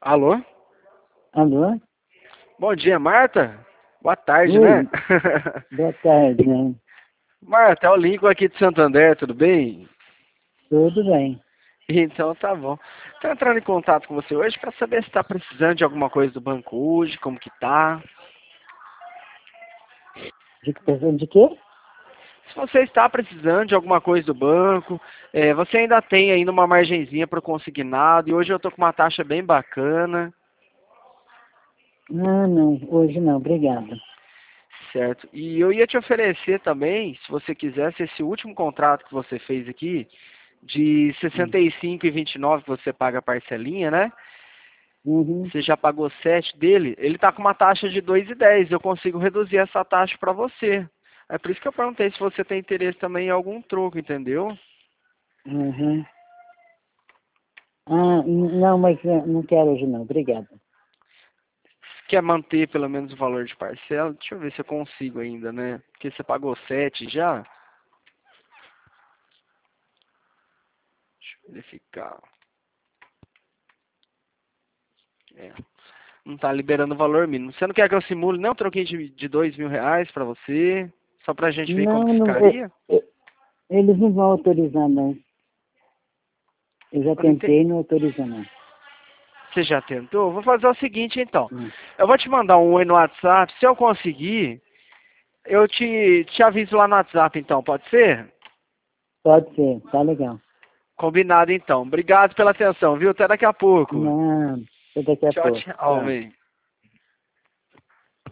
Alô? Alô? Bom dia, Marta? Boa tarde, né? Oi, boa tarde, né? Marta, é o Lincoln aqui de Santander, tudo bem? Tudo bem. Então tá bom. Tô entrando em contato com você hoje para saber se está precisando de alguma coisa do banco hoje, como que tá. De quê? Se você está precisando de alguma coisa do banco, você ainda tem ainda uma margenzinha para o consignado e hoje eu tô com uma taxa bem bacana, Ah, não, hoje não, obrigada. certo? E eu ia te oferecer também, se você quisesse, esse último contrato que você fez aqui, de Hum. 65,29 que você paga a parcelinha, né? Uhum. Você já pagou 7 dele, ele está com uma taxa de 2,10. Eu consigo reduzir essa taxa para você. É por isso que eu perguntei se você tem interesse também em algum troco, entendeu? Uhum. Ah, não, mas não quero hoje não, obrigada. Quer manter pelo menos o valor de parcela? Deixa eu ver se eu consigo ainda, né? Porque você pagou 7 já. Deixa eu verificar. É, não está liberando o valor mínimo. Você não quer que eu simule não um troquinho de R$ 2.000 para você? Só para a gente ver como Não, que não, ficaria? eles não vão autorizar não. Eu já Eu não entendi. tentei e não autorizam não. Você já tentou? Vou fazer o seguinte então. Hum. Eu vou te mandar um oi no WhatsApp. Se eu conseguir, eu te aviso lá no WhatsApp então, pode ser? Pode ser, tá legal. Combinado então. Obrigado pela atenção, viu? Até daqui a pouco. Não, até daqui a Tchau, pouco. tchau, Tchau. man.